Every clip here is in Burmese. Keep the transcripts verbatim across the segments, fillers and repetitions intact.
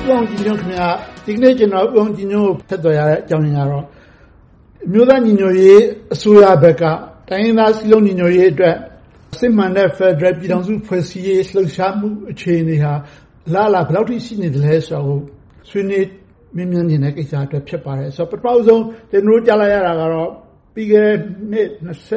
အောင်ကြည်ညွန့်ခင်ဗျာဒီနေ့ကျွန်တော်ဦးအောင်ကြည်ညွန့်ကိုဖက်တော်ရတဲ့အကြောင်းရင်းကတော့မြို့သားညီညွတ်ရေးအစိုးရဘက်ကတိုင်းရင်းသားစည်းလုံးညီညွတ်ရေးအတွက်စစ်မှန်တဲ့ Federal ပြည်ထောင်စုဖွဲ့စည်းရေးလှုပ်ရှားမှုအခြေအနေဟာလာလာဘယ်လောက်ထိရှိနေတယ်လဲဆိုတော့ဆွေးနွေးမြင်မြန်နေတဲ့ကိစ္စအတွက်ဖြစ်ပါတယ်ဆိုတော့ပထမဆုံးကျွန်တော်ကြားလိုက်ရတာကတော့ပြီးခဲ့တဲ့နှစ်၂၁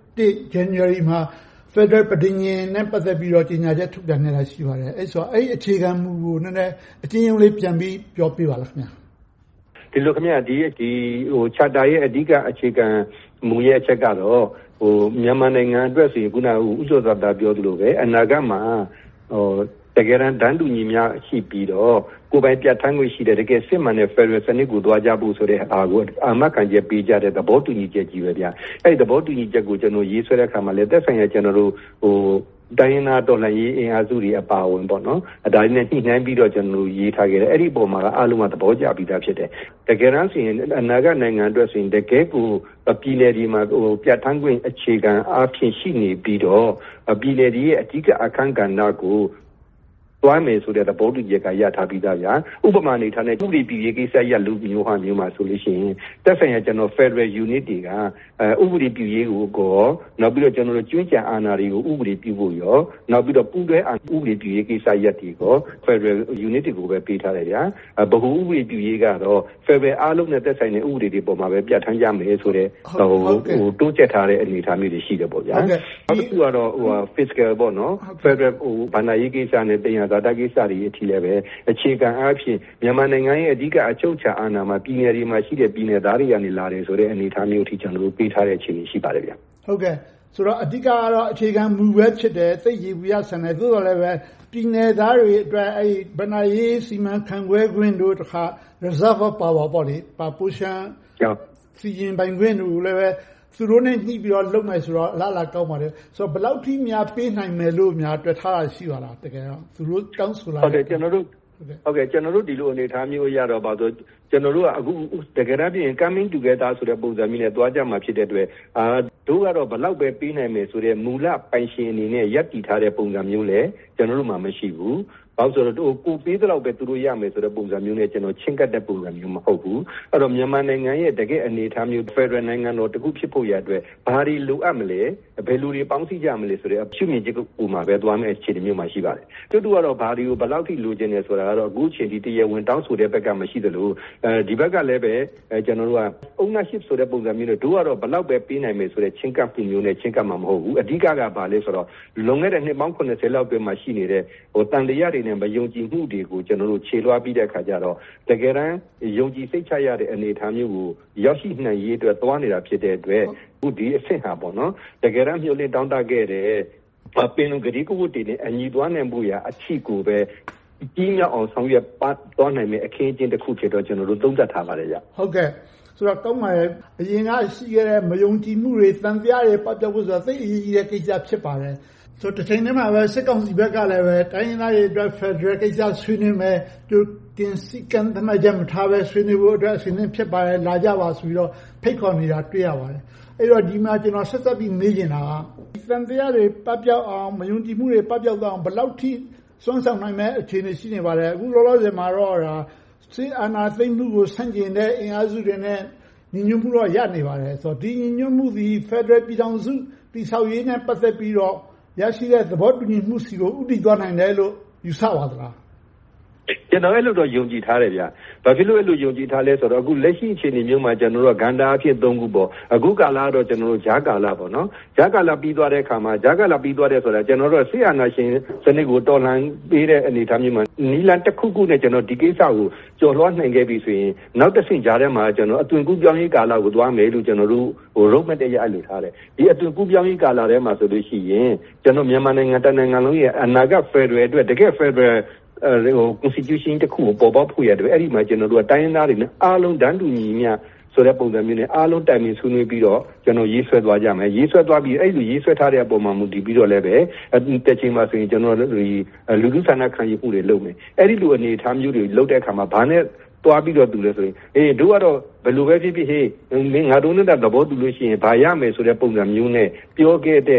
January မှာ Federal ပြည်ညင်နဲ့ပတ်သက်ပြီးတော့ကြေညာချက်ထုတ်ပြန်နေတာရှိပါတယ်အဲ့ဆိုအဲ့အခြေခံမူကိုနည်းနည်းအချင်းချင်းလေးပြန်ပြီးပြောပြပါလားခင်ဗျာဒီလိုခင်ဗျာဒီဒီဟို charter ရဲ့အဓိကအခြေခံမူရဲ့အချက်ကတော့ဟိုမြန်မာနိုင်ငံအတွက်ဆိုရင်ခုနကဥစ္စာသာပြောသလိုပဲအနာဂတ်မှာဟိုတကယ်တမ်းတန်းတူညီများရှိပြီးတော့ကိုယ်ပိုင်ပြဋ္ဌာန်းခွင့်ရှိတဲ့တကယ်စစ်မှန်တဲ့ Federal စနစ်ကိုတွားကြဖို့ဆိုတဲ့အားကိုအာမခံချက်ပေးကြတဲ့သဘောတူညီချက်ကြီးပဲဗျာအဲ့ဒီသဘောတူညီချက်ကိုကျွန်တော်ရေးဆွဲတဲ့အခါမှာလည်းသက်ဆိုင်ရာကျွန်တော်တို့ဟိုတိုင်းရင်းသားတော်လှန်ရေးအင်အားစုတွေအပါအဝင်ပေါ့နော်အဒါနဲ့ညှိနှိုင်းပြီးတော့ကျွန်တော်တို့ရေးထားခဲ့တယ်အဲ့ဒီပုံမှာအားလုံးကသဘောကျပြီးသားဖြစ်တယ်တကယ်တမ်းဆိုရင်အနာဂတ်နိုင်ငံအတွက်ဆိုရင်တကယ်ကိုပြည်နယ်ဒီမှာဟိုပြဋ္ဌာန်းခွင့်အခြေခံအားဖြင့်ရှိနေပြီးတော့ပြည်နယ်ဒီရဲ့အဓိကအခန်းကဏ္ဍကိုတွားမယ်ဆိုတဲ့သဘောတူညီချက်ကရထားပြီးသားဗျာဥပမာအနေထားနဲ့ဥပဒေပြည်ရေးကိစ္စရလူမျိုးဟာမျိုးမှာဆိုလို့ရှိရင်တက်ဆိုင်ရာကျွန်တော် Federal Unit တွေကအဲဥပဒေပြည်ရေးကိုကောနောက်ပြီးတော့ကျွန်တော်တို့ကျွမ်းကျင်အာဏာတွေကိုဥပဒေပြုဖို့ရောနောက်ပြီးတော့ပူးတွဲဥပဒေပြည်ရေးကိစ္စရပ်တွေကော Federal Unit တွေကိုပဲပေးထားတယ်ဗျာဗဟိုဥပဒေပြည်ရေးကတော့ Federal အားလုံးနဲ့တက်ဆိုင်တဲ့ဥပဒေတွေပေါ်မှာပဲပြဋ္ဌာန်းကြမယ်ဆိုတဲ့ဟိုဟိုတိုးချက်ထားတဲ့အနေအထားမျိုးတွေရှိတယ်ပေါ့ဗျာနောက်တစ်ခုကတော့ဟို Fiscal ပေါ့နော် Federal ဟိုဗဏ္ဍာရေးကိစ္စနဲ့တရားသာတကိစ္စတွေအထိလည်းပဲအခြေခံအားဖြင့်မြန်မာနိုင်ငံရဲ့အဓိကအချုပ်အခြာအာဏာမှာပြည်နယ်တွေမှာရှိတဲ့ပြည်နယ်သားတွေကနေလာတယ်ဆိုတဲ့အနေအထားမျိုးအထိကျွန်တော်တို့ပေးထားတဲ့အခြေအနေရှိပါတယ်ဗျဟုတ်ကဲ့ဆိုတော့အဓိကကတော့အခြေခံမူပဲဖြစ်တယ်သိရည်ဝရဆန်တယ်သို့တော်လည်းပဲပြည်နယ်သားတွေအတွက်အဲ့ဗဏ္ဍာရေးစီမံခန့်ခွဲခွင့်တို့တခါ reserve of power ပေါ့လေပါပူရှန်စီရင်ပိုင်ခွင့်တို့လည်းပဲသူတို့နဲ့ညှိပြီးတော့လုပ်မယ်ဆိုတော့အလားအလာကောင်းပါတယ်ဆိုတော့ဘယ်လောက်ထိများပေးနိုင်မယ်လို့များတွေ့ထားတာရှိပါလားတကယ်တော့သူတို့တောင်းဆိုလာဟုတ်တယ်ကျွန်တော်တို့ဟုတ်ကဲ့ကျွန်တော်တို့ဒီလိုအနေထားမျိုးရတော့ပါဆိုကျွန်တော်တို့ကအခုတကယ်တမ်းပြင် coming together ဆိုတဲ့ပုံစံမျိုးနဲ့တွားကြမှာဖြစ်တဲ့အတွက်အာတို့ကတော့ဘယ်လောက်ပဲပေးနိုင်မယ်ဆိုတဲ့မူလပိုင်ရှင်အနေနဲ့ရပ်တည်ထားတဲ့ပုံစံမျိုးလည်းကျွန်တော်တို့မှမရှိဘူးဘာလို့ဆိုတော့ကိုပေးတဲ့လောက်ပဲသူတို့ရမယ်ဆိုတဲ့ပုံစံမျိုးနဲ့ကျွန်တော်ချင်းကပ်တဲ့ပုံစံမျိုးမဟုတ်ဘူးအဲ့တော့မြန်မာနိုင်ငံရဲ့တကယ်အနေအထားမျိုး Federal နိုင်ငံတော်တခုဖြစ်ဖို့ရအတွက်ဘာတွေလိုအပ်မလဲဘယ်လိုတွေပေါင်းစည်းကြမလဲဆိုတဲ့အဖြစ်မြင်ချက်ကိုမှပဲသွားမယ်အခြေအနေမျိုးမှာရှိပါတယ်တူတူကတော့ဘာတွေကိုဘယ်လောက်ထိလိုချင်တယ်ဆိုတာကတော့အခုချိန်ဒီတရားဝင်တောင်းဆိုတဲ့ဘက်ကမရှိသလိုအဲဒီဘက်ကလည်းပဲကျွန်တော်တို့က ownership ဆိုတဲ့ပုံစံမျိုးနဲ့တို့ကတော့ဘယ်လောက်ပဲပေးနိုင်မယ်ဆိုတဲ့ချင်းကပ်မှုမျိုးနဲ့ချင်းကပ်မှာမဟုတ်ဘူးအဓိကကဘာလဲဆိုတော့လွန်ခဲ့တဲ့နှစ်ပေါင်း၇၀လောက်ပဲမှရှိနေတဲ့ဟိုတန်တရားတွေနဲ့မယုံကြည်မှုတွေကိုကျွန်တော်တို့ခြေလွှားပြီးတဲ့အခါကျတော့တကယ်တမ်းယုံကြည်စိတ်ချရတဲ့အနေအထားမျိုးကိုရောက်ရှိနိုင်ရေးအတွက်သွားနေတာဖြစ်တဲ့အတွက်အခုဒီအဆင့်ဟာပေါ့နော်တကယ်တမ်းမျိုးလင်းတောင်းတခဲ့တဲ့ပင်လုံဂရီကဝတ်တွေနဲ့အညီသွားနိုင်မှုရာအချီကိုပဲကြီးမြောက်အောင်ဆောင်ရွက်ပတ်သွားနိုင်မယ့်အခင်းအကျင်းတစ်ခုဖြစ်တော့ကျွန်တော်တို့သုံးသပ်ထားပါတယ်ဗျဟုတ်ကဲ့ဆိုတော့ကောင်းပါရဲ့အရင်ကရှိခဲ့တဲ့မယုံကြည်မှုတွေတန်တရားတွေပတ်သက်ဖို့ဆိုတော့သိအရေးကြီးတဲ့ကိစ္စဖြစ်ပါတယ်ဆိုတော့တစ်ချိန်တည်းမှာပဲစစ်ကောင်စီဘက်ကလည်းပဲတိုင်းရင်းသားတွေအတွက် Federal ကိစ္စဆွေးနွေးမယ်သူတင်စီကန်သမားကြမထားပဲဆွေးနွေးဖို့အတွက်အစီအစဉ်ဖြစ်ပါတယ်လာကြပါဆိုပြီးတော့ဖိတ်ခေါ်နေတာတွေ့ရပါတယ်အဲ့တော့ဒီမှာကျွန်တော်ဆက်သက်ပြီးမေးချင်တာကတန်တရားတွေပပျောက်အောင်မယုံကြည်မှုတွေပပျောက်အောင်ဘယ်လောက်ထိစွမ်းဆောင်နိုင်မဲ့အခြေအနေရှိနေပါလဲအခုလောလောဆယ်မှာတော့ဒါစစ်အာဏာသိမ်းမှုကိုဆန့်ကျင်တဲ့အင်အားစုတွေနဲ့ညီညွတ်မှုတော့ရနေပါတယ်ဆိုတော့ဒီညီညွတ်မှုဒီ Federal ပြည်ထောင်စုတည်ဆောက်ရေးနဲ့ပတ်သက်ပြီးတော့ရရှိတဲ့သဘောတူညီမှုစီကိုဥတည်သွားနိုင်တယ်လို့ယူဆပါသလားကျွန်တော်အဲ့လိုတော့ယုံကြည်ထားတယ်ဗျာဘာဖြစ်လို့အဲ့လိုယုံကြည်ထားလဲဆိုတော့အခုလက်ရှိအခြေအနေမျိုးမှာကျွန်တော်တို့ကဂန္ဓာအဖြစ်သုံးခုပေါ့အခုကာလတော့ကျွန်တော်တို့ဂျာကာလပေါ့နော်ဂျာကာလပြီးသွားတဲ့အခါမှာဂျာကာလပြီးသွားတဲ့ဆိုတာကျွန်တော်တို့ဆေးအာနာရှင်စနစ်ကိုတော်လှန်ပေးတဲ့အနေအထားမျိုးမှာနီလန်တစ်ခုခုနဲ့ကျွန်တော်ဒီကိစ္စကိုကျော်လွှားနိုင်ခဲ့ပြီဆိုရင်နောက်တစ်ဆင့်ကြားထဲမှာကျွန်တော်အသွင်ကူးပြောင်းရေးကာလကိုသွားမယ်လို့ကျွန်တော်တို့ဟို roadmap တရအဲ့လိုထားတယ်ဒီအသွင်ကူးပြောင်းရေးကာလထဲမှာဆိုလို့ရှိရင်ကျွန်တော်မြန်မာနိုင်ငံတနိုင်ငံလုံးရဲ့အနာဂတ် Federal အတွက်တကယ် Federalဟို constitution တခုကိုပေါ်ပေါက်ဖို့ရတယ်အဲ့ဒီမှာကျွန်တော်တို့ကတိုင်းရင်းသားတွေနဲ့အားလုံးတန်းတူညီမျှဆိုတဲ့ပုံစံမျိုးနဲ့အားလုံးတိုင်ပင်ဆွေးနွေးပြီးတော့ကျွန်တော်ရေးဆွဲသွားကြမယ်ရေးဆွဲသွားပြီးအဲ့လိုရေးဆွဲထားတဲ့အပေါ်မှာမူတည်ပြီးတော့လည်းပဲတစ်ချိန်မှာဆိုရင်ကျွန်တော်တို့ဒီလူလူဆန္ဒခံယူမှုတွေလုပ်မယ်အဲ့ဒီလိုအနေအထားမျိုးတွေလုပ်တဲ့အခါမှာဘာနဲ့တွားပြီးတော့တူလဲဆိုရင်အေးတို့ကတော့ဘယ်လိုပဲဖြစ်ဖြစ်ဟေးမင်းငါတို့နဲ့သဘောတူလို့ရှိရင်ဘာရမယ်ဆိုတဲ့ပုံစံမျိုးနဲ့ပြောခဲ့တဲ့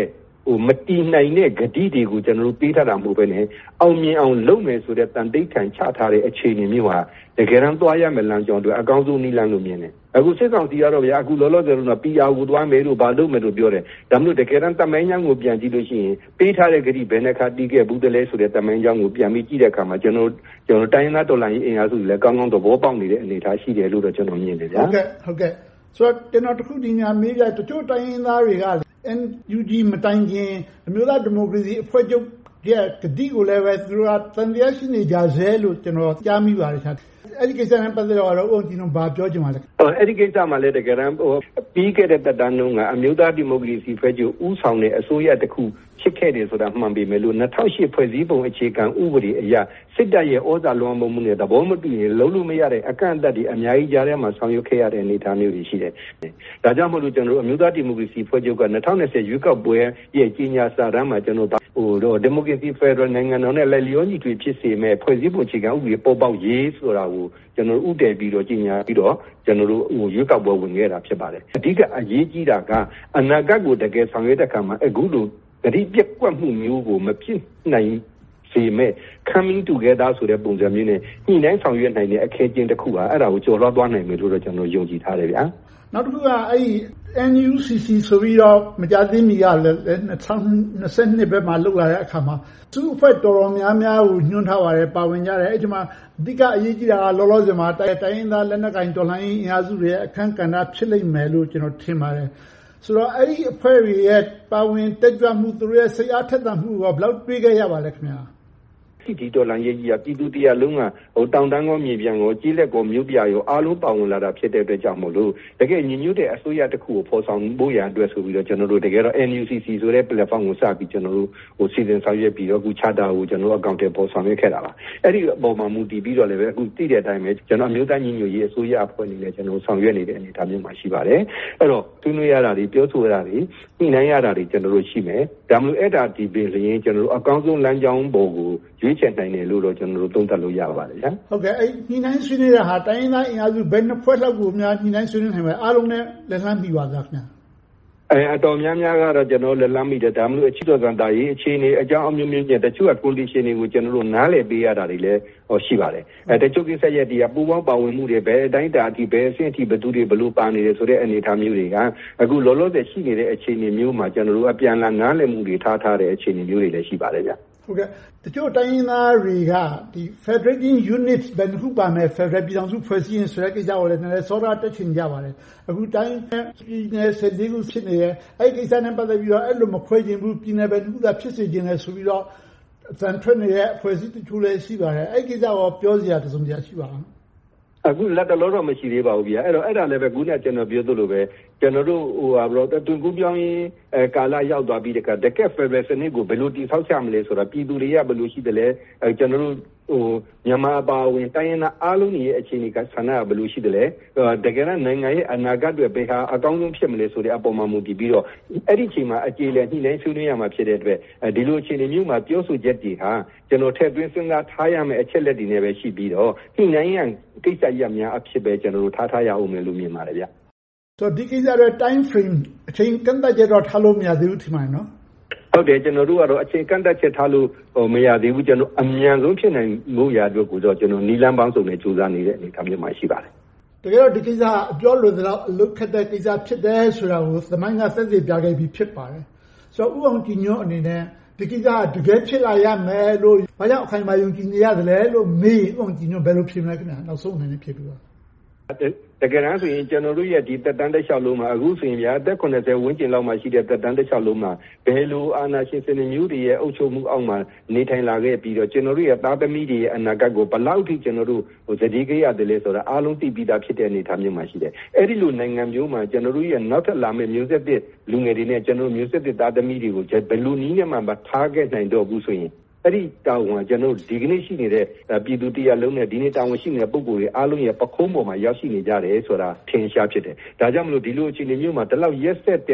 ဟိုမတီးနိုင်တဲ့ဂတိတွေကိုကျွန်တော်တို့ပေးထားတာမဟုတ်ဘဲနဲ့အောင်မြင်အောင်လုပ်မယ်ဆိုတဲ့တန်တိတ်ခံချထားတဲ့အခြေအနေမျိုးဟာတကယ်တမ်းသွားရမယ်လမ်းကြောင်းတွေအကောင်းဆုံးနည်းလမ်းလို့မြင်တယ်အခုစစ်ကောင်စီကတော့ဗျာအခုလောလောဆယ်တော့ ပီ အာ ကိုသွားမယ်လို့ဘာလုပ်မယ်လို့ပြောတယ်ဒါမှမဟုတ်တကယ်တမ်းတမိုင်းချောင်းကိုပြန်ကြည့်လို့ရှိရင်ပေးထားတဲ့ဂတိဘယ်နှခါတီးခဲ့ဘူးတလဲဆိုတဲ့တမိုင်းချောင်းကိုပြန်ပြီးကြည့်တဲ့အခါမှာကျွန်တော်ကျွန်တော်တိုင်းသားတော်လှန်ရေးအင်အားစုတွေလည်းကောင်းကောင်းသဘောပေါက်နေတဲ့အနေအထားရှိတယ်လို့တော့ကျွန်တော်မြင်တယ်ဗျာဟုတ်ကဲ့ဟုတ်ကဲ့ဆိုတော့ကျွန်တော်တခုဒီညာမေးပြတချို့တိုင်းရင်းသားတွေက အန် ယူ ဂျီ မတိုင်ခင်အမျိုးသားဒီမိုကရေစီအဖွဲ့ချုပ်ရဲ့ဂတိကိုလည်းပဲသူတို့ကတန်တရားရှိနေကြဆဲလို့ကျွန်တော်ကြားမိပါတယ်ဆရာအဲ့ဒီကိစ္စနဲ့ပတ်သက်တော့ဦးအောင်ကြည်တို့ဘာပြောချင်ပါလဲအဲ့ဒီကိစ္စမှာလည်းတကယ်တမ်းဟိုပြီးခဲ့တဲ့တက်တန်းလုံးကအမျိုးသားဒီမိုကရေစီဖွဲ့ချုပ်ဦးဆောင်တဲ့အစိုးရတစ်ခုဖြစ်ခဲ့တယ်ဆိုတာမှန်ပေမဲ့လို့၂၀၀၈ဖွဲ့စည်းပုံအခြေခံဥပဒေအရစစ်တပ်ရဲ့ဩဇာလွှမ်းမိုးမှုနဲ့သဘောမတူရင်လုံးလို့မရတဲ့အကန့်အသတ်တွေအများကြီးကြားထဲမှာဆောင်ရွက်ခဲ့ရတဲ့အနေအထားမျိုးတွေရှိတယ်။ဒါကြောင့်မို့လို့ကျွန်တော်တို့အမျိုးသားဒီမိုကရေစီဖွဲ့ချုပ်က၂၀၂၀ရွေးကောက်ပွဲရဲ့ကြီးညာစာတမ်းမှာကျွန်တော်ဟိုတော့ဒီမိုကရေစီဖက်ဒရယ်နိုင်ငံတော်နဲ့လက်လျောညီထွေဖြစ်စေမဲ့ဖွဲ့စည်းပုံအခြေခံဥပဒေပေါ်ပေါက်ရေးဆိုတာကိုကျွန်တော်တို့ဥတည်ပြီးတော့ကြီးညာပြီးတော့ကျွန်တော်တို့ဟိုရွေးကောက်ပွဲဝင်ခဲ့တာဖြစ်ပါတယ်။အဓိကအရေးကြီးတာကအနာဂတ်ကိုတကယ်ဆောင်ရွက်တဲ့အခါမှာအခုလိုဂတိပြက်ကွက်မှုမျိုးကိုမဖြစ်နိုင်စေမဲ့ coming together ဆိုတဲ့ပုံစံမျိုးနဲ့ညှိနှိုင်းဆောင်ရွက်နိုင်တဲ့အခက်အကျဉ်းတစ်ခုဟာအဲ့ဒါကိုကျော်လွှားသွားနိုင်မယ်လို့တော့ကျွန်တော်ယုံကြည်ထားတယ်ဗျာနောက်တစ်ခုကအဲ့ဒီ အန် ယူ စီ စီ ဆိုပြီးတော့မကြသေးမီကလည်း၂၀၂၂ဘက်မှာလောက်လာတဲ့အခါမှာသူ့အဖွဲ့တော်တော်များများကိုညွှန်းထားပါတယ်ပါဝင်ကြတယ်အဲ့ဒီမှာအဓိကအရေးကြီးတာကလောလောဆယ်မှာတိုင်းရင်းသားလက်နက်ကိုင်တော်လှန်ရေးအင်အားစုတွေရဲ့အခမ်းကဏ္ဍဖြစ်လိမ့်မယ်လို့ကျွန်တော်ထင်ပါတယ်ဆိုတော့အဲ့ဒီအဖွဲ့တွေရဲ့ပါဝင်တက်ကြွမှုသူတို့ရဲ့စိတ်အားထက်သန်မှုကဘယ်လောက်တွေးခဲ့ရပါလဲခင်ဗျာဒီဒေါ်လာရေးကြီးကပြည်သူတရားလုံးကဟိုတောင်တန်းကောမြေပြန်ကိုကြီးလက်ကောမြို့ပြရောအားလုံးပါဝင်လာတာဖြစ်တဲ့အတွက်ကြောင့်မို့လို့တကယ်ညီညွတ်တဲ့အစိုးရတစ်ခုကိုဖော်ဆောင်ဖို့ရန်အတွက်ဆိုပြီးတော့ကျွန်တော်တို့တကယ်တော့ အန် ယူ စီ စီ ဆိုတဲ့ platform ကိုစပြီးကျွန်တော်တို့ဟိုစီစဉ်ဆောင်ရွက်ပြီးတော့အခု charter ကိုကျွန်တော်တို့အကောင့်ထဲပေါ်ဆောင်ရွက်ခဲ့တာပါအဲ့ဒီအပေါ်မှာမူတည်ပြီးတော့လည်းပဲအခုသိတဲ့အတိုင်းပဲကျွန်တော်မျိုးသားညီညွတ်ရေးအစိုးရအဖွဲ့အနေနဲ့ကျွန်တော်ဆောင်ရွက်နေတဲ့အနေအထားမျိုးမှာရှိပါတယ်အဲ့တော့သူတို့ရတာတွေပြောဆိုရတာတွေညှိနှိုင်းရတာတွေကျွန်တော်တို့ရှိမယ်ဒါမှမဟုတ်အဲ့ဒါဒီပင်လျင်ကျွန်တော်တို့အကောင်းဆုံးလမ်းကြောင်းပေါ်ကိုရွေးချယ်နိုင်တယ်လို့တော့ကျွန်တော်တို့သုံးသပ်လို့ရပါတယ်ဗျာဟုတ်ကဲ့အဲ့ညှိနှိုင်းဆွေးနွေးတာဟာတိုင်းရင်းသားအင်အားစုဘယ်နှစ်ဖွဲ့လောက်ကိုများညှိနှိုင်းဆွေးနွေးနိုင်မလဲအားလုံးနဲ့လက်လှမ်းမိပါသလားခင်ဗျာအဲအတော်များများကတော့ကျွန်တော်လက်လမ်းမိတယ်ဒါမှမဟုတ်အချစ်တော်ကံတာရေးအခြေအနေအကြောင်းအမျိုးမျိုးနဲ့တချို့က condition တွေကိုကျွန်တော်တို့နားလည်ပေးရတာတွေလည်းဟောရှိပါတယ်အဲတချို့ကိစ္စရက်တွေကပူပေါင်းပါဝင်မှုတွေပဲအတိုင်းတာအထိပဲအဆင့်အထိဘယ်သူတွေဘလို့ပါနေတယ်ဆိုတဲ့အနေအထားမျိုးတွေကအခုလောလောဆယ်ရှိနေတဲ့အခြေအနေမျိုးမှာကျွန်တော်တို့အပြန်အလှန်နားလည်မှုတွေထားထားတဲ့အခြေအနေမျိုးတွေလည်းရှိပါတယ်ဗျဟုတ်ကဲ့တချို့တိုင်းရင်းသားတွေကဒီ Federating Unit ဘယ်နှခုပါမယ် Federal ပြည်ထောင်စုဖွဲ့စည်းရင်ဆိုတဲ့ကိစ္စကိုလည်းနည်းနည်းစောဒတက်ချင်ကြပါတယ်အခုတိုင်းပြည်နယ်၁၄ခုဖြစ်နေတယ်အဲ့ဒီကိစ္စနဲ့ပတ်သက်ပြီးတော့အဲ့လိုမခွဲခြင်းဘူးပြည်နယ်ပဲတစ်ခုသာဖြစ်စေခြင်းလဲဆိုပြီးတော့အသံထွက်နေတဲ့အဖွဲ့အစည်းတချို့လည်းရှိပါတယ်အဲ့ဒီကိစ္စကိုပြောစရာတစုံတရာရှိပါလားအခုလက်တလောတော့မရှိသေးပါဘူးဗျာအဲ့တော့အဲ့ဒါလည်းပဲခုနကကျွန်တော်ပြောသလိုပဲကျွန်တော်တို့ဟိုဟာဘလို့တွင်ကူးပြောင်းရင်အဲကာလရောက်သွားပြီးတကတကက်ဖက်ဒရယ်စနစ်ကိုဘယ်လိုတည်ဆောက်ချမလဲဆိုတာပြည်သူတွေကဘယ်လိုရှိတယ်လဲအဲကျွန်တော်တို့ဟိုမြန်မာပါဝင်တိုင်းရင်းသားအားလုံးရဲ့အခြေအနေကဆန္ဒဘယ်လိုရှိတယ်လဲတကယ်တော့နိုင်ငံရဲ့အနာဂတ်တွေဘယ်ဟာအကောင်းဆုံးဖြစ်မလဲဆိုတဲ့အပေါ်မှာမူတည်ပြီးတော့အဲ့ဒီအချိန်မှာအကျေလည်ညှိနှိုင်းဆွေးနွေးရမှာဖြစ်တဲ့အတွက်ဒီလိုအခြေအနေမျိုးမှာပြောဆိုချက်တွေဟာကျွန်တော်ထည့်သွင်းစဉ်းစားထားရမယ့်အချက်လက်တွေနဲ့ပဲရှိပြီးတော့ညှိနှိုင်းရန်ကိစ္စရပ်များအဖြစ်ပဲကျွန်တော်တို့ထားထားရအောင်မယ်လို့မြင်ပါတယ်ဗျဆိုတော့ဒီကိစ္စရဲ့ time frame အချိန်ကန့်သတ်ချက်တော့ထားလို့မရသေးဘူးထင်ပါတယ်နော်ဟုတ်တယ်ကျွန်တော်တို့ကတော့အချိန်ကန့်သတ်ချက်ထားလို့ဟိုမရသေးဘူးကျွန်တော်အမြန်ဆုံးဖြစ်နိုင်လို့ရတဲ့ကိုတော့ကျွန်တော်နီလန်းပေါင်းစုံနဲ့ကြိုးစားနေတဲ့အနေအထားမျိုးမှာရှိပါတယ်တကယ်တော့ဒီကိစ္စအပြောလို့တော့အလုတ်ခက်တဲ့ကိစ္စဖြစ်တယ်ဆိုတာကိုသမိုင်းကသက်သေပြခဲ့ပြီးဖြစ်ပါတယ်ဆိုတော့ဥအောင်ကြည်ညွန့်အနေနဲ့ဒီကိစ္စကတကယ်ဖြစ်လာရမယ်လို့ဘာကြောင့်အခိုင်အမာယုံကြည်နေရတယ်လဲလို့မေးဥအောင်ကြည်ညွန့်ဘယ်လိုဖြစ်မလဲခင်ဗျာနောက်ဆုံးအနေနဲ့ဖြစ်ပြီးတော့တကယ်တမ်းဆိုရင်ကျွန်တော်တို့ရဲ့ဒီတက်တန်းတစ်လျှောက်လုံးမှာအခုဆိုရင်ဗျာအသက်၇၀ဝန်းကျင်လောက်မှရှိတဲ့တက်တန်းတစ်လျှောက်လုံးမှာဘယ်လိုအာဏာရှင်စနစ်မျိုးတွေရဲ့အုပ်ချုပ်မှုအောက်မှာနေထိုင်လာခဲ့ပြီးတော့ကျွန်တော်တို့ရဲ့သားသမီးတွေရဲ့အနာဂတ်ကိုဘယ်လောက်ထိကျွန်တော်တို့ဟိုစတိကိရတယ်လဲဆိုတာအားလုံးသိပြီးသားဖြစ်တဲ့အနေအထားမျိုးမှာရှိတယ်အဲ့ဒီလိုနိုင်ငံမျိုးမှာကျွန်တော်တို့ရဲ့နောက်ထပ်လာမယ့်မျိုးဆက်သစ်လူငယ်တွေနဲ့ကျွန်တော်တို့မျိုးဆက်သစ်သားသမီးတွေကိုဘယ်လိုနည်းနဲ့မှမထားခဲ့နိုင်တော့ဘူးဆိုရင်အဲ့ဒီတာဝန်ကျွန်တော်ဒီကနေ့ရှိနေတဲ့ပြည်သူတရားလုံးနဲ့ဒီနေ့တာဝန်ရှိနေတဲ့ပုဂ္ဂိုလ်တွေအားလုံးရဲ့ပခုံးပေါ်မှာရောက်ရှိနေကြတယ်ဆိုတာထင်ရှားဖြစ်တယ်။ဒါကြောင့်မလို့ဒီလိုအခြေအနေမျိုးမှာတလောက်ရက်ဆက်တဲ့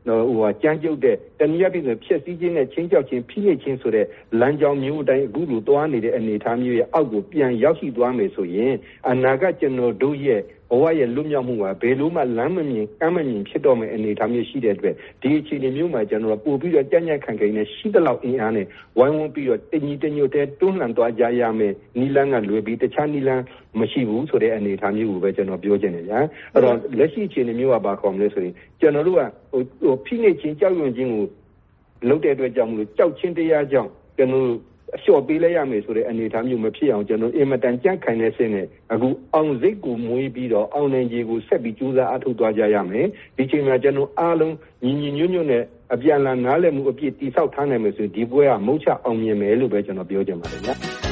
ဟိုကကြမ်းကြုတ်တဲ့တနည်းအားဖြင့်ဖြည့်ဆည်းခြင်းနဲ့ချင်းကြောက်ခြင်းဖိနှိပ်ခြင်းဆိုတဲ့လမ်းကြောင်းမျိုးတိုင်းအခုလိုတွားနေတဲ့အနေအထားမျိုးရဲ့အောက်ကိုပြန်ရောက်ရှိသွားမယ်ဆိုရင်အနာဂတ်ကျွန်တော်တို့ရဲ့ဘဝရဲ့လွတ်မြောက်မှုကဘယ်လိုမှလမ်းမမြင်ကမ်းမမြင်ဖြစ်တော့မယ့်အနေအထားမျိုးရှိတဲ့အတွက်ဒီအခြေအနေမျိုးမှာကျွန်တော်ပို့ပြီးတော့ကြံ့ကြံ့ခံခိုင်နဲ့ရှိသလောက်အင်အားနဲ့ဝိုင်းဝန်းပြီးတော့တညီတညွတ်တဲ့တွန်းလှန်သွားကြရမယ်နီလန်းကလွယ်ပြီးတခြားနီလန်းမရှိဘူးဆိုတဲ့အနေအထားမျိုးကိုပဲကျွန်တော်ပြောချင်တယ်ဗျာအဲ့တော့လက်ရှိအခြေအနေမျိုးကဘာခေါ်မလဲဆိုရင်ကျွန်တော်တို့ကဟိုဟိုဖိနှိပ်ခြင်းကြောက်ရွံ့ခြင်းကိုလုပ်တဲ့အတွက်ကြောင့်မလို့ကြောက်ချင်းတရားကြောင့်ကျွန်တော်အလျှော့ပေးလိုက်ရမယ်ဆိုတဲ့အနေအထားမျိုးမဖြစ်အောင်ကျွန်တော်အင်မတန်ကြံ့ခိုင်တဲ့စင်းနဲ့အခုအောင်စိတ်ကိုမွေးပြီးတော့အောင်နိုင်ခြေကိုဆက်ပြီးကြိုးစားအားထုတ်သွားကြရမယ်ဒီချိန်မှာကျွန်တော်အားလုံးညီညီညွတ်ညွတ်နဲ့အပြန်အလှန်နားလည်မှုအပြည့်တိဆောက်ထားနိုင်မယ်ဆိုရင်ဒီပွဲကမုတ်ချအောင်မြင်မယ်လို့ပဲကျွန်တော်ပြောချင်ပါတယ်ဗျာ